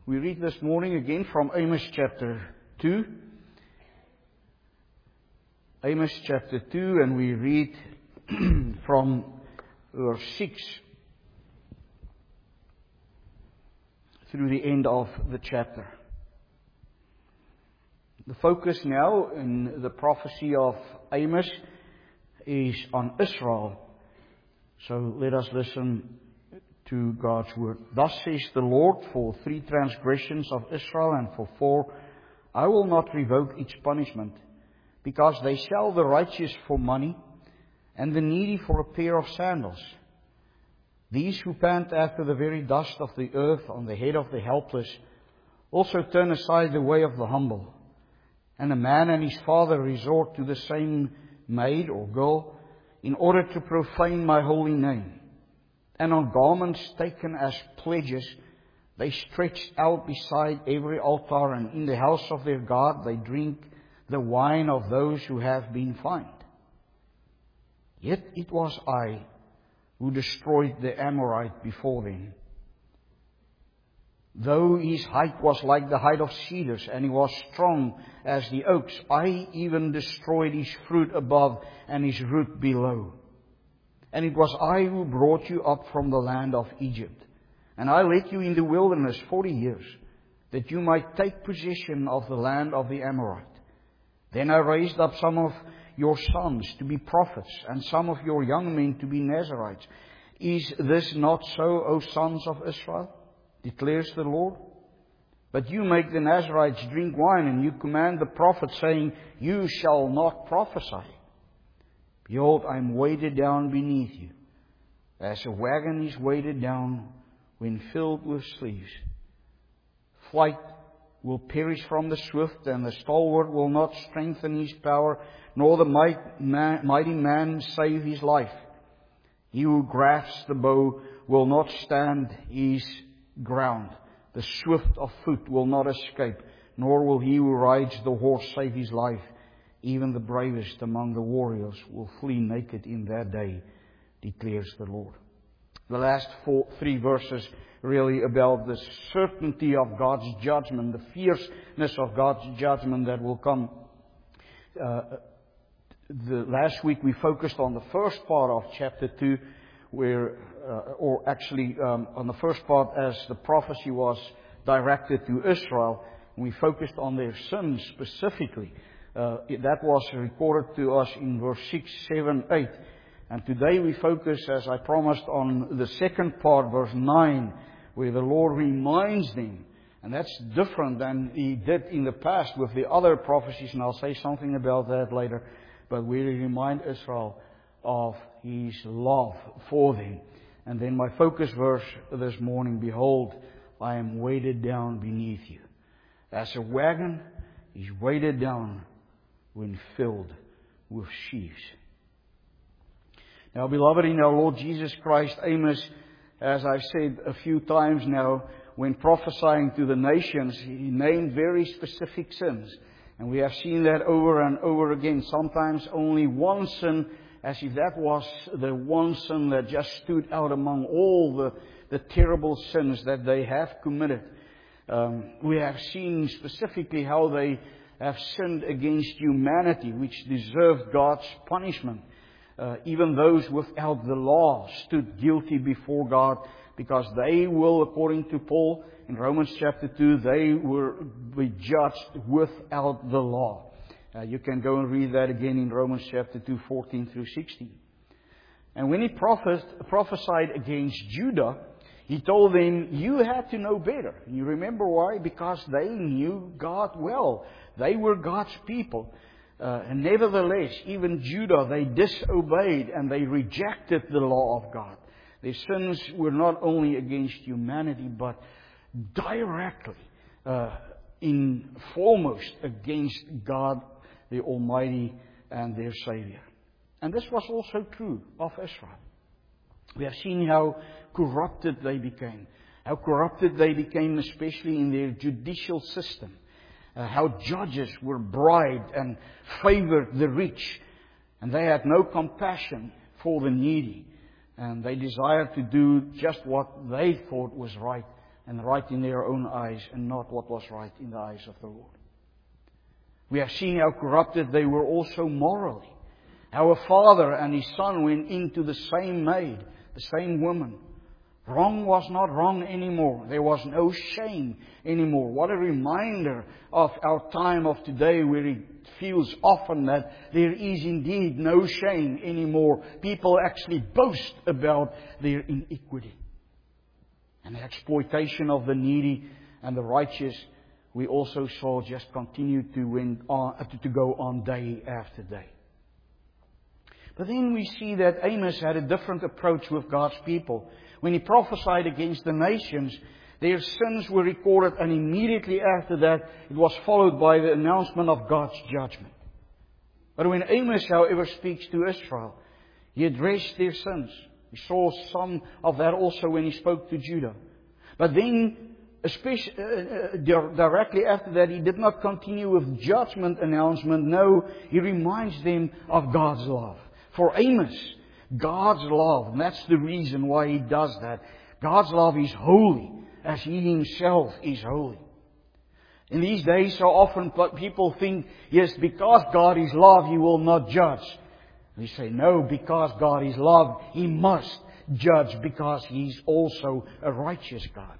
We read this morning again from Amos chapter 2. Amos chapter 2, and we read from verse 6 through the end of the chapter. The focus now in the prophecy of Amos is on Israel. So let us listen to God's word. Thus says the Lord, for 3 transgressions of Israel and for 4, I will not revoke each punishment, because they sell the righteous for money and the needy for a pair of sandals. These who pant after the very dust of the earth on the head of the helpless also turn aside the way of the humble. And a man and his father resort to the same maid or girl in order to profane my holy name. And on garments taken as pledges, they stretch out beside every altar, and in the house of their God they drink the wine of those who have been fined. Yet it was I who destroyed the Amorite before them. Though his height was like the height of cedars, and he was strong as the oaks, I even destroyed his fruit above and his root below. And it was I who brought you up from the land of Egypt. And I led you in the wilderness 40 years, that you might take possession of the land of the Amorite. Then I raised up some of your sons to be prophets, and some of your young men to be Nazarites. Is this not so, O sons of Israel? Declares the Lord. But you make the Nazarites drink wine, and you command the prophets, saying, you shall not prophesy. Behold, I am weighted down beneath you, as a wagon is weighted down when filled with sheaves. Flight will perish from the swift, and the stalwart will not strengthen his power, nor the mighty man save his life. He who grasps the bow will not stand his ground. The swift of foot will not escape, nor will he who rides the horse save his life. Even the bravest among the warriors will flee naked in that day, declares the Lord. The last 3 verses really about the certainty of God's judgment, the fierceness of God's judgment that will come. Last week we focused on the first part of chapter 2, where, on the first part as the prophecy was directed to Israel. We focused on their sins specifically. That was recorded to us in verse 6, 7, 8. And today we focus, as I promised, on the second part, verse 9, where the Lord reminds them. And that's different than He did in the past with the other prophecies, and I'll say something about that later. But we remind Israel of His love for them. And then my focus verse this morning, behold, I am weighted down beneath you. As a wagon is weighted down when filled with sheaves. Now, beloved in our Lord Jesus Christ, Amos, as I've said a few times now, when prophesying to the nations, he named very specific sins. And we have seen that over and over again. Sometimes only one sin, as if that was the one sin that just stood out among all the terrible sins that they have committed. We have seen specifically how they have sinned against humanity, which deserved God's punishment. Even those without the law stood guilty before God, because they will, according to Paul in Romans chapter 2, they will be judged without the law. You can go and read that again in Romans chapter 2, 14 through 16. And when he prophesied against Judah, he told them, you had to know better. You remember why? Because they knew God well. They were God's people. And nevertheless, even Judah, they disobeyed and they rejected the law of God. Their sins were not only against humanity, but directly, foremost against God, the Almighty and their Savior. And this was also true of Israel. We have seen how corrupted they became. How corrupted they became, especially in their judicial system. How judges were bribed and favored the rich. And they had no compassion for the needy. And they desired to do just what they thought was right and right in their own eyes, and not what was right in the eyes of the Lord. We have seen how corrupted they were also morally. How a father and his son went into the same maid, the same woman. Wrong was not wrong anymore. There was no shame anymore. What a reminder of our time of today, where it feels often that there is indeed no shame anymore. People actually boast about their iniquity. And the exploitation of the needy and the righteous, we also saw, just continue to go on day after day. But then we see that Amos had a different approach with God's people. When he prophesied against the nations, their sins were recorded, and immediately after that, it was followed by the announcement of God's judgment. But when Amos, however, speaks to Israel, he addressed their sins. We saw some of that also when he spoke to Judah. But then, especially directly after that, he did not continue with judgment announcement. No, he reminds them of God's love. For Amos, God's love, and that's the reason why he does that. God's love is holy, as He Himself is holy. In these days, so often people think, yes, because God is love, He will not judge. We say, no, because God is love, He must judge, because He's also a righteous God.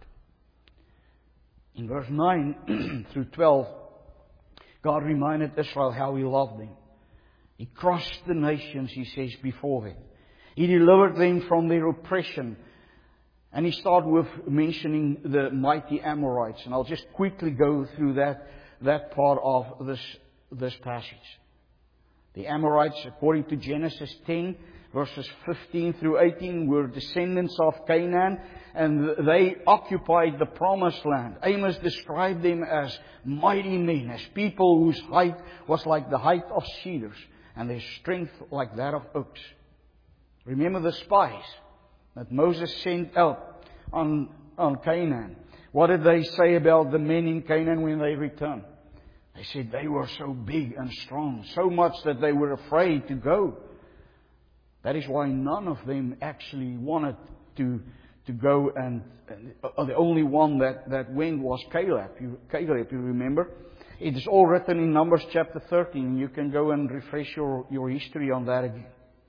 In verse 9 through 12, God reminded Israel how He loved them. He crushed the nations, He says, before them. He delivered them from their oppression. And He started with mentioning the mighty Amorites. And I'll just quickly go through that part of this passage. The Amorites, according to Genesis 10, verses 15 through 18, were descendants of Canaan, and they occupied the promised land. Amos described them as mighty men, as people whose height was like the height of cedars, and their strength like that of oaks. Remember the spies that Moses sent out on Canaan. What did they say about the men in Canaan when they returned? They said they were so big and strong, so much that they were afraid to go. That is why none of them actually wanted to go, and the only one that went was Caleb. Caleb, you remember? It is all written in Numbers chapter 13. You can go and refresh your history on that again.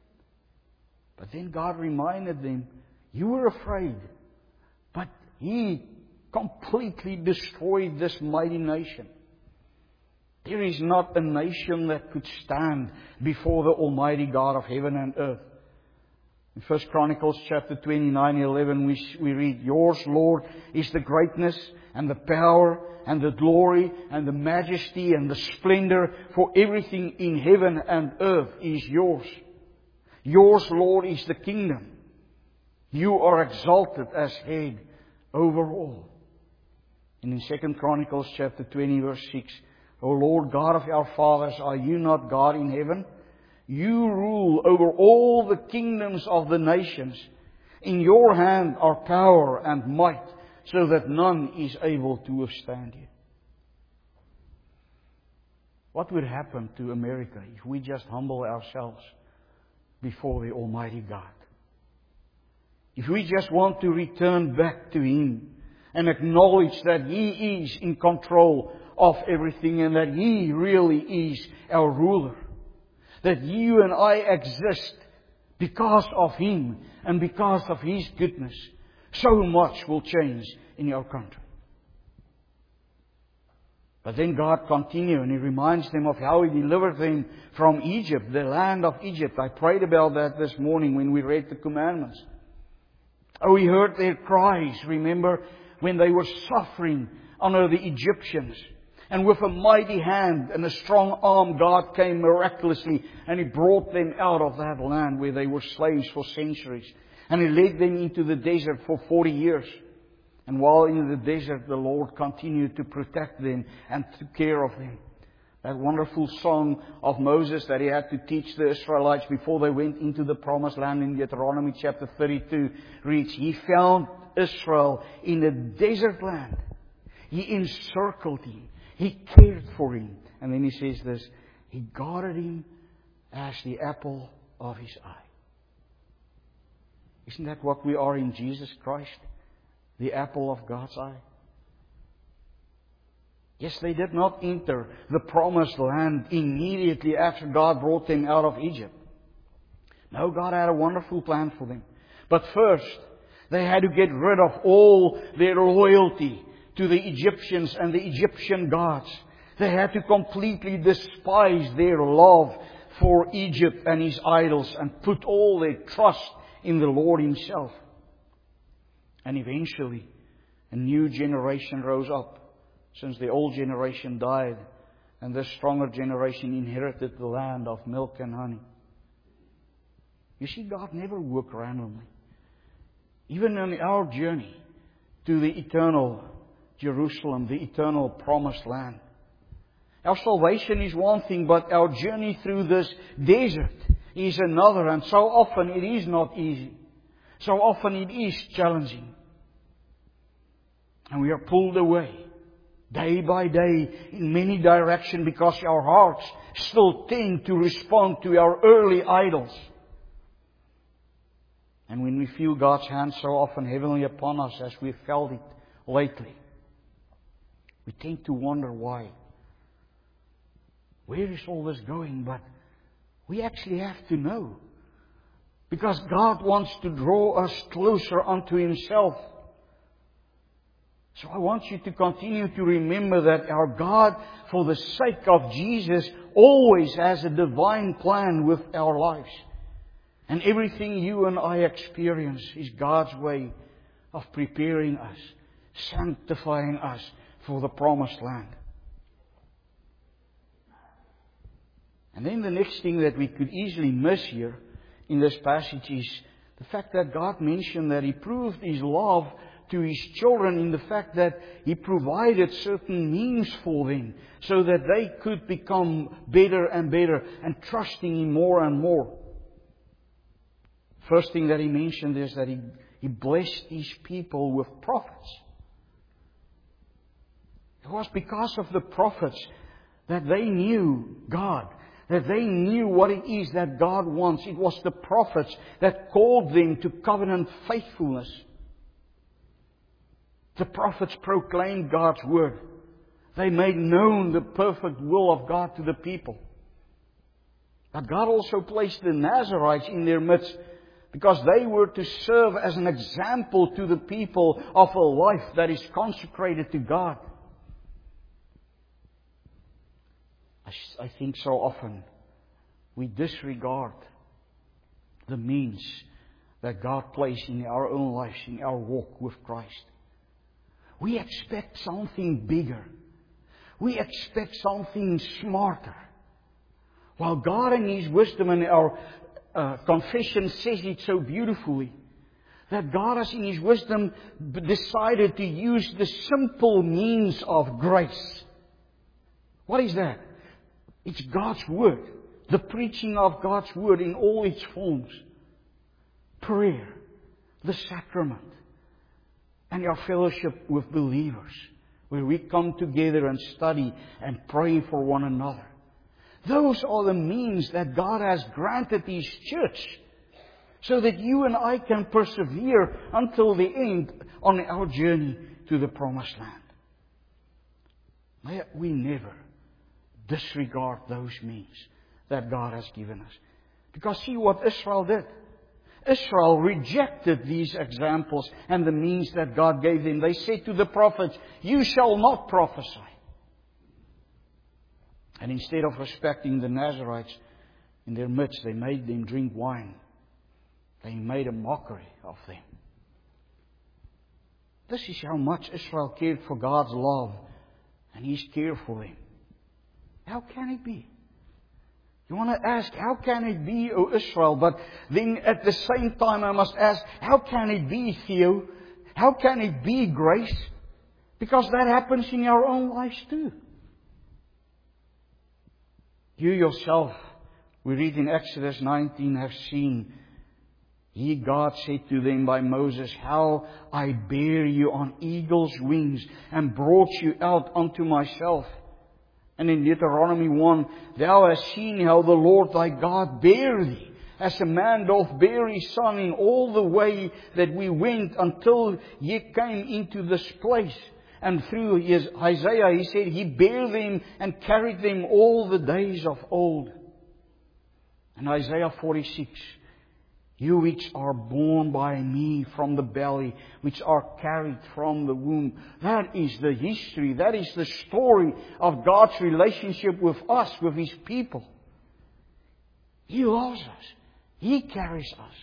But then God reminded them, you were afraid, but He completely destroyed this mighty nation. There is not a nation that could stand before the Almighty God of heaven and earth. In 1 Chronicles chapter 29:11 we read, yours, Lord, is the greatness and the power and the glory and the majesty and the splendor, for everything in heaven and earth is yours. Yours, Lord, is the kingdom. You are exalted as head over all. And in 2 Chronicles chapter 20 verse 6, O Lord God of our fathers, are you not God in heaven? You rule over all the kingdoms of the nations. In your hand are power and might, so that none is able to withstand you. What would happen to America if we just humble ourselves before the Almighty God? If we just want to return back to Him and acknowledge that He is in control of everything and that He really is our ruler. That you and I exist because of Him and because of His goodness. So much will change in our country. But then God continued and He reminds them of how He delivered them from Egypt, the land of Egypt. I prayed about that this morning when we read the commandments. Oh, He heard their cries, remember, when they were suffering under the Egyptians. And with a mighty hand and a strong arm, God came miraculously and He brought them out of that land where they were slaves for centuries. And He led them into the desert for 40 years. And while in the desert, the Lord continued to protect them and took care of them. That wonderful song of Moses that he had to teach the Israelites before they went into the promised land in Deuteronomy chapter 32 reads, He found Israel in a desert land. He encircled him. He cared for him. And then he says this, He guarded him as the apple of His eye. Isn't that what we are in Jesus Christ? the apple of God's eye. Yes, they did not enter the promised land immediately after God brought them out of Egypt. No, God had a wonderful plan for them. But first, they had to get rid of all their loyalty to the Egyptians and the Egyptian gods. They had to completely despise their love for Egypt and his idols and put all their trust in the Lord Himself. And eventually, a new generation rose up, since the old generation died, and this stronger generation inherited the land of milk and honey. You see, God never worked randomly. Even on our journey to the eternal Jerusalem, the eternal promised land. Our salvation is one thing, but our journey through this desert is another. And so often it is not easy. So often it is challenging. And we are pulled away day by day in many directions because our hearts still tend to respond to our early idols. And when we feel God's hand so often heavily upon us as we've felt it lately, we tend to wonder why. Where is all this going? But we actually have to know. Because God wants to draw us closer unto Himself. So I want you to continue to remember that our God, for the sake of Jesus, always has a divine plan with our lives. And everything you and I experience is God's way of preparing us, sanctifying us for the promised land. And then the next thing that we could easily miss here in this passage is the fact that God mentioned that He proved His love to His children in the fact that He provided certain means for them so that they could become better and better and trusting Him more and more. First thing that He mentioned is that He blessed His people with prophets. It was because of the prophets that they knew God, that they knew what it is that God wants. It was the prophets that called them to covenant faithfulness. The prophets proclaimed God's word. They made known the perfect will of God to the people. But God also placed the Nazarites in their midst because they were to serve as an example to the people of a life that is consecrated to God. I think so often we disregard the means that God placed in our own lives, in our walk with Christ. We expect something bigger. We expect something smarter. While God in His wisdom and our confession says it so beautifully, that God has in His wisdom decided to use the simple means of grace. What is that? It's God's Word. The preaching of God's Word in all its forms. Prayer. The sacrament. And our fellowship with believers. Where we come together and study and pray for one another. Those are the means that God has granted His church. So that you and I can persevere until the end on our journey to the promised land. May we never disregard those means that God has given us. Because see what Israel did. Israel rejected these examples and the means that God gave them. They said to the prophets, "You shall not prophesy." And instead of respecting the Nazarites in their midst, they made them drink wine. They made a mockery of them. This is how much Israel cared for God's love and His care for them. How can it be? You want to ask, how can it be, O Israel? But then at the same time I must ask, how can it be, Theo? How can it be grace? Because that happens in our own lives too. You yourself, we read in Exodus 19, have seen, God said to them by Moses, "How I bear you on eagle's wings and brought you out unto myself." And in Deuteronomy 1, "Thou hast seen how the Lord thy God bare thee as a man doth bear his son in all the way that we went until ye came into this place. And through Isaiah, he said, He bare them and carried them all the days of old. And Isaiah 46, you which are born by me from the belly, which are carried from the womb. That is the history, that is the story of God's relationship with us, with His people. He loves us. He carries us.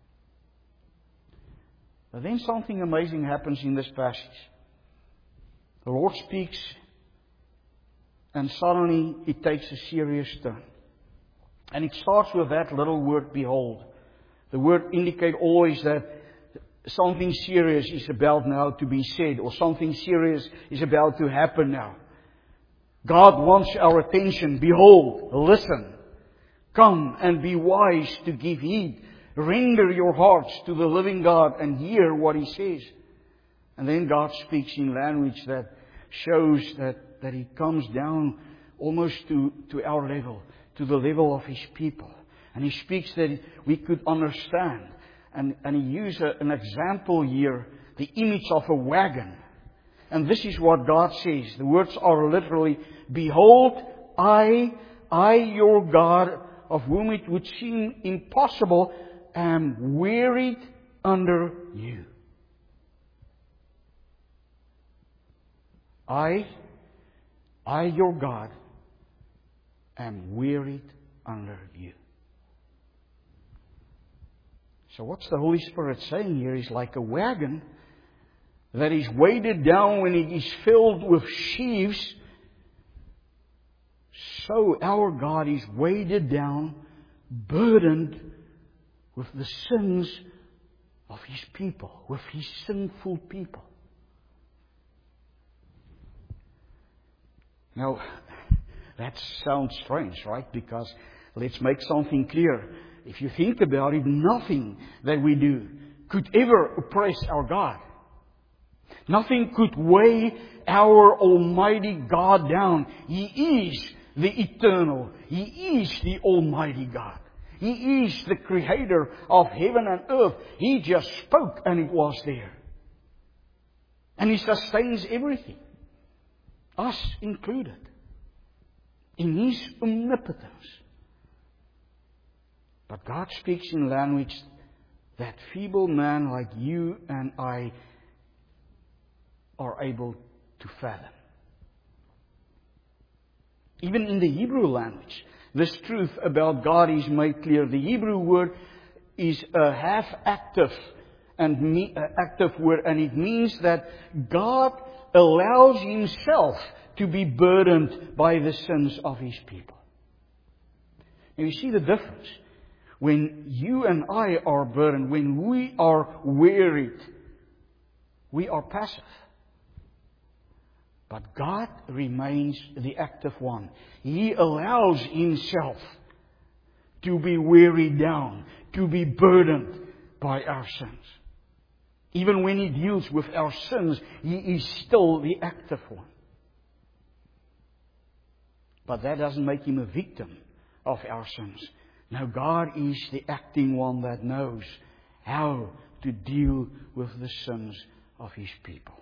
But then something amazing happens in this passage. The Lord speaks, and suddenly it takes a serious turn. And it starts with that little word, behold. The word indicates always that something serious is about now to be said, or something serious is about to happen now. God wants our attention. Behold, listen. Come and be wise to give heed. Render your hearts to the living God and hear what He says. And then God speaks in language that shows that He comes down almost to our level, to the level of His people. And He speaks that we could understand. And He uses an example here, the image of a wagon. And this is what God says. The words are literally, behold, I your God, of whom it would seem impossible, am wearied under you. I your God, am wearied under you. So what's the Holy Spirit saying here? Is like a wagon that is weighted down when it is filled with sheaves. So our God is weighted down, burdened with the sins of His people, with His sinful people. Now, that sounds strange, right? Because let's make something clear. If you think about it, nothing that we do could ever oppress our God. Nothing could weigh our Almighty God down. He is the eternal. He is the Almighty God. He is the Creator of heaven and earth. He just spoke and it was there. And He sustains everything. Us included. In His omnipotence. But God speaks in language that feeble man like you and I are able to fathom. Even in the Hebrew language, this truth about God is made clear. The Hebrew word is a half-active active word, and it means that God allows Himself to be burdened by the sins of His people. And you see the difference. When you and I are burdened, when we are wearied, we are passive. But God remains the active one. He allows Himself to be wearied down, to be burdened by our sins. Even when He deals with our sins, He is still the active one. But that doesn't make Him a victim of our sins. No, God is the acting one that knows how to deal with the sins of His people.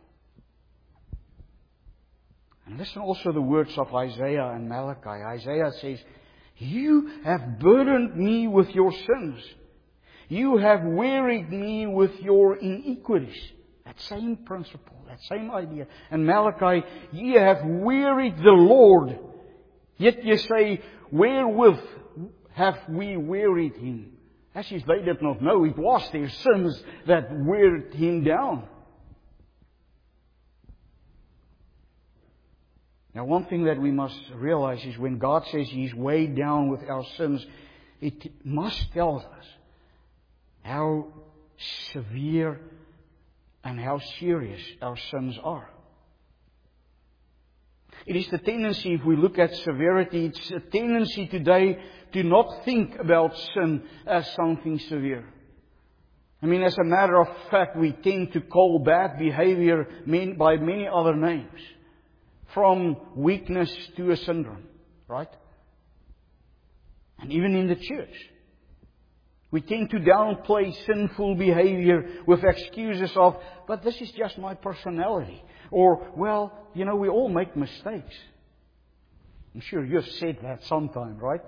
And listen also the words of Isaiah and Malachi. Isaiah says, you have burdened me with your sins. You have wearied me with your iniquities. That same principle, that same idea. And Malachi, ye have wearied the Lord. Yet ye say, wherewith have we wearied Him? As if they did not know, it was their sins that wearied Him down. Now, one thing that we must realize is when God says He's weighed down with our sins, it must tell us how severe and how serious our sins are. It is the tendency, if we look at severity, it's a tendency today to not think about sin as something severe. I mean, as a matter of fact, we tend to call bad behavior by many other names. From weakness to a syndrome, right? And even in the church. We tend to downplay sinful behavior with excuses of, but this is just my personality. Or, well, we all make mistakes. I'm sure you've said that sometime, right?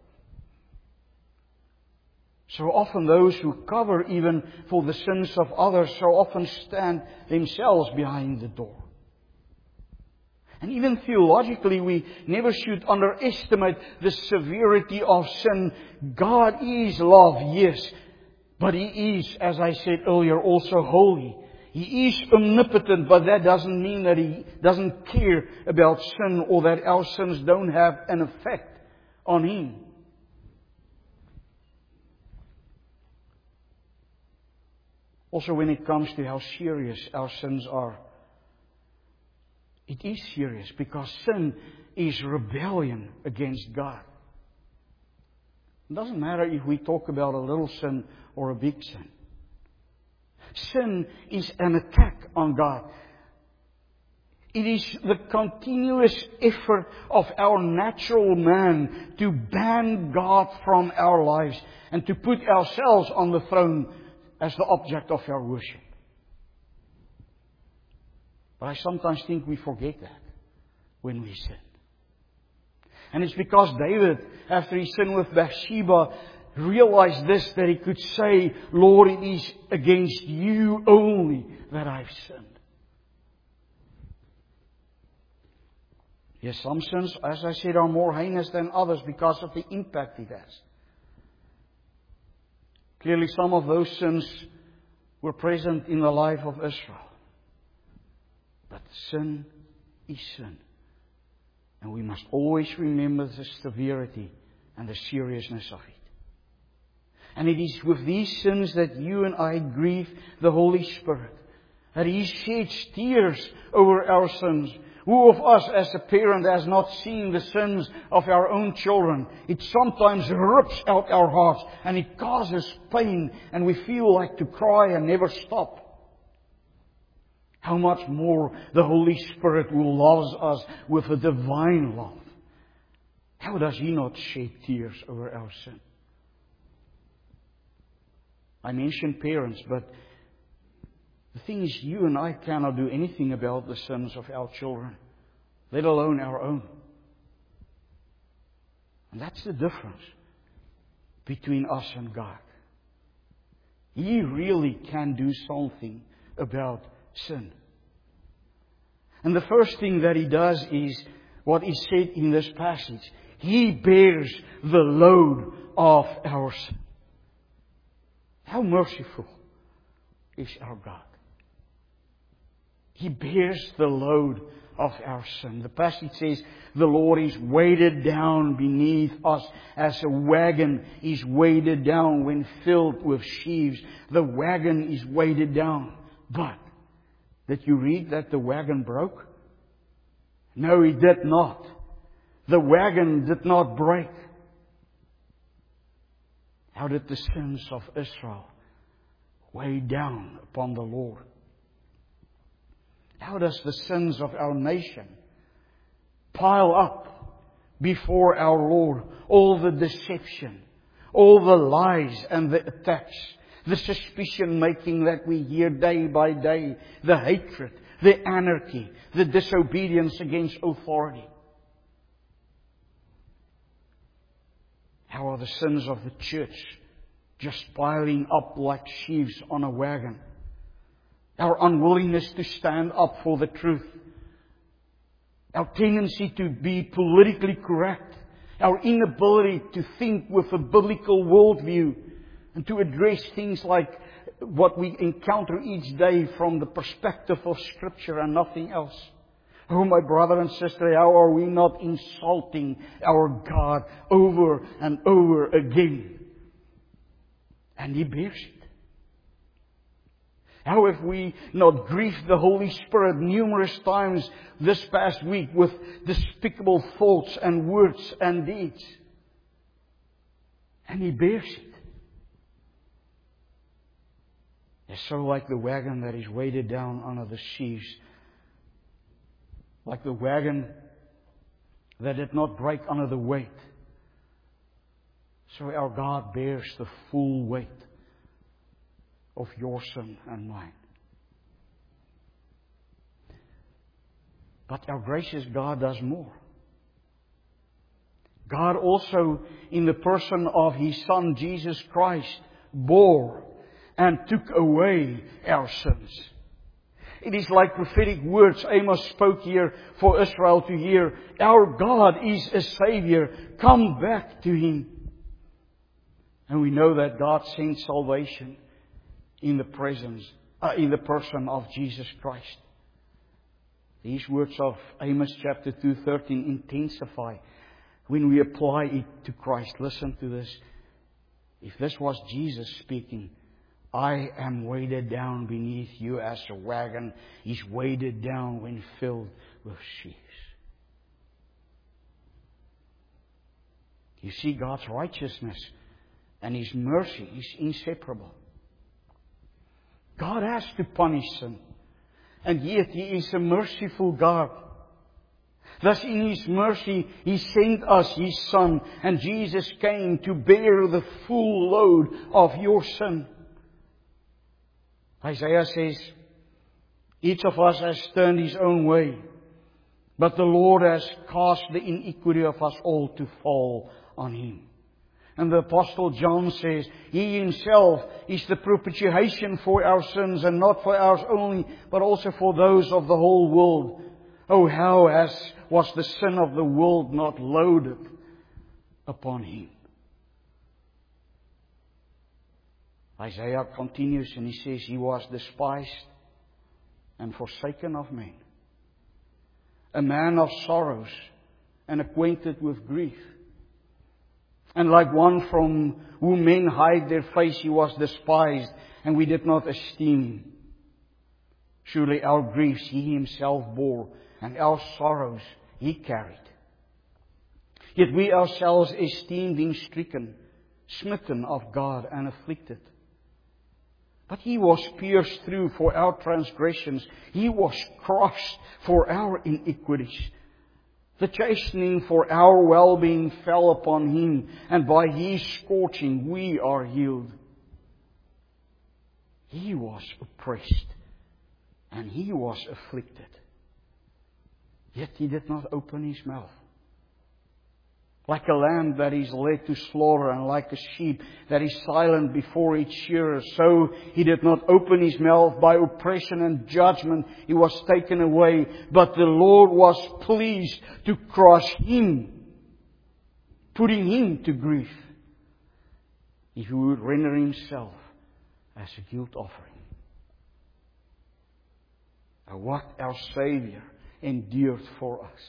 So often those who cover even for the sins of others so often stand themselves behind the door. And even theologically, we never should underestimate the severity of sin. God is love, yes, but He is, as I said earlier, also holy. He is omnipotent, but that doesn't mean that He doesn't care about sin or that our sins don't have an effect on Him. Also, when it comes to how serious our sins are, it is serious because sin is rebellion against God. It doesn't matter if we talk about a little sin or a big sin. Sin is an attack on God. It is the continuous effort of our natural man to ban God from our lives and to put ourselves on the throne as the object of our worship. But I sometimes think we forget that when we sin. And it's because David, after he sinned with Bathsheba, realized this, that he could say, Lord, it is against You only that I've sinned. Yes, some sins, as I said, are more heinous than others because of the impact it has. Clearly, some of those sins were present in the life of Israel. But sin is sin. And we must always remember the severity and the seriousness of it. And it is with these sins that you and I grieve the Holy Spirit. That He sheds tears over our sins. Who of us as a parent has not seen the sins of our own children? It sometimes rips out our hearts and it causes pain and we feel like to cry and never stop. How much more the Holy Spirit who loves us with a divine love. How does He not shed tears over our sin? I mentioned parents, but the thing is, you and I cannot do anything about the sins of our children, let alone our own. And that's the difference between us and God. He really can do something about sin. And the first thing that He does is what is said in this passage. He bears the load of our sin. How merciful is our God. He bears the load of our sin. The passage says, the Lord is weighted down beneath us as a wagon is weighted down when filled with sheaves. The wagon is weighted down. But did you read that the wagon broke? No, it did not. The wagon did not break. How did the sins of Israel weigh down upon the Lord? How does the sins of our nation pile up before our Lord? All the deception, all the lies and the attacks, the suspicion making that we hear day by day, the hatred, the anarchy, the disobedience against authority. How are the sins of the church just piling up like sheaves on a wagon? Our unwillingness to stand up for the truth. Our tendency to be politically correct. Our inability to think with a biblical worldview and to address things like what we encounter each day from the perspective of Scripture and nothing else. Oh, my brother and sister, how are we not insulting our God over and over again? And He bears it. How have we not grieved the Holy Spirit numerous times this past week with despicable thoughts and words and deeds? And He bears it. It's so like the wagon that is weighted down under the sheaves. Like the wagon that did not break under the weight. So our God bears the full weight of your sin and mine. But our gracious God does more. God also, in the person of His Son, Jesus Christ, bore and took away our sins. It is like prophetic words Amos spoke here for Israel to hear. Our God is a Savior. Come back to Him. And we know that God sent salvation in the person of Jesus Christ. These words of Amos chapter 2:13 intensify when we apply it to Christ. Listen to this. If this was Jesus speaking, I am weighted down beneath you as a wagon is weighted down when filled with sheaves. You see, God's righteousness and His mercy is inseparable. God has to punish sin, and yet He is a merciful God. Thus in His mercy He sent us His Son, and Jesus came to bear the full load of your sin. Isaiah says, each of us has turned his own way, but the Lord has caused the iniquity of us all to fall on Him. And the Apostle John says, He Himself is the propitiation for our sins, and not for ours only, but also for those of the whole world. Oh, how was the sin of the world not loaded upon Him? Isaiah continues and he says, He was despised and forsaken of men, a man of sorrows and acquainted with grief. And like one from whom men hide their face, He was despised, and we did not esteem Him. Surely our griefs He Himself bore, and our sorrows He carried. Yet we ourselves esteemed Him stricken, smitten of God, and afflicted. But He was pierced through for our transgressions. He was crushed for our iniquities. The chastening for our well-being fell upon Him, and by His scorching we are healed. He was oppressed, and He was afflicted. Yet He did not open His mouth. Like a lamb that is led to slaughter, and like a sheep that is silent before its shearer, so He did not open His mouth. By oppression and judgment He was taken away. But the Lord was pleased to crush Him, putting Him to grief, if He would render Himself as a guilt offering. What our Savior endured for us.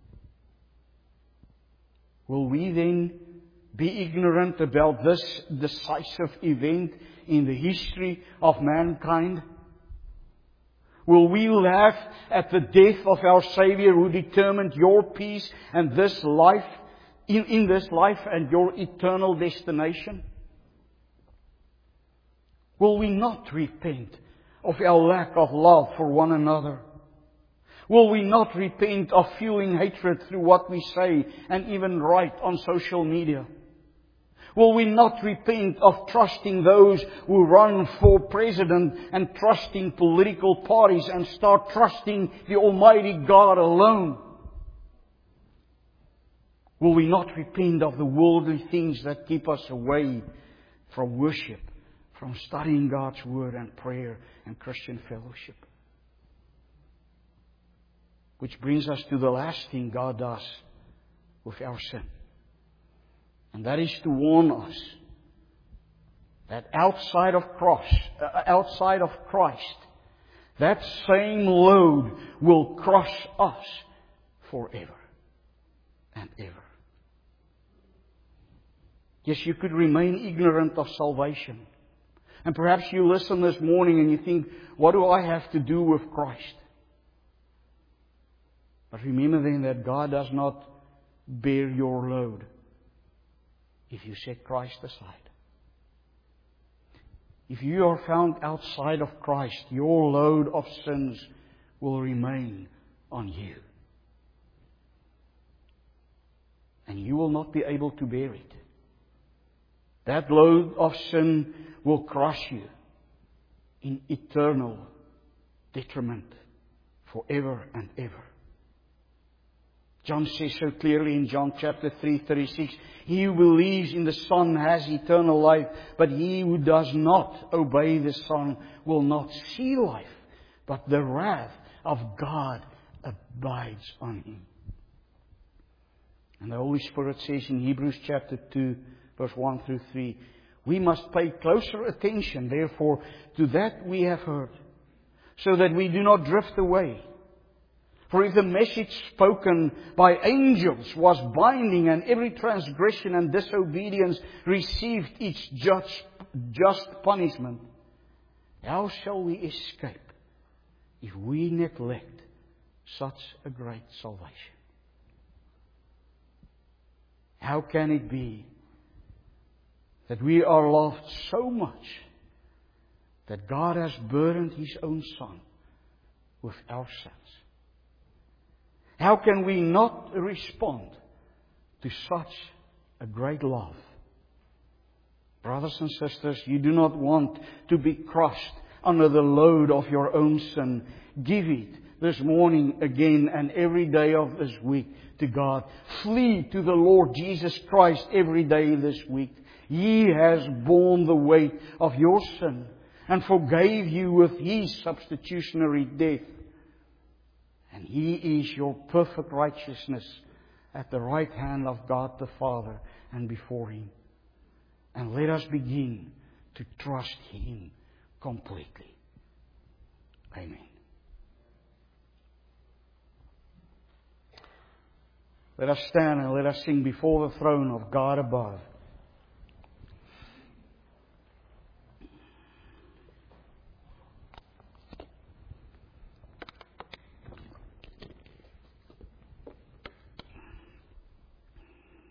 Will we then be ignorant about this decisive event in the history of mankind? Will we laugh at the death of our Savior who determined your peace and this life, in this life and your eternal destination? Will we not repent of our lack of love for one another? Will we not repent of fueling hatred through what we say and even write on social media? Will we not repent of trusting those who run for president and trusting political parties and start trusting the Almighty God alone? Will we not repent of the worldly things that keep us away from worship, from studying God's Word and prayer and Christian fellowship? Which brings us to the last thing God does with our sin. And that is to warn us that outside of Christ, that same load will crush us forever and ever. Yes, you could remain ignorant of salvation. And perhaps you listen this morning and you think, what do I have to do with Christ? But remember then that God does not bear your load if you set Christ aside. If you are found outside of Christ, your load of sins will remain on you. And you will not be able to bear it. That load of sin will crush you in eternal detriment forever and ever. John says so clearly in John chapter 3:36, he who believes in the Son has eternal life, but he who does not obey the Son will not see life, but the wrath of God abides on him. And the Holy Spirit says in Hebrews chapter 2, verse 1 through 3, we must pay closer attention, therefore, to that we have heard, so that we do not drift away. For if the message spoken by angels was binding, and every transgression and disobedience received its just punishment, how shall we escape if we neglect such a great salvation? How can it be that we are loved so much that God has burdened His own Son with our sins? How can we not respond to such a great love? Brothers and sisters, you do not want to be crushed under the load of your own sin. Give it this morning again and every day of this week to God. Flee to the Lord Jesus Christ every day this week. He has borne the weight of your sin and forgave you with His substitutionary death. And He is your perfect righteousness at the right hand of God the Father and before Him. And let us begin to trust Him completely. Amen. Let us stand and let us sing before the throne of God above.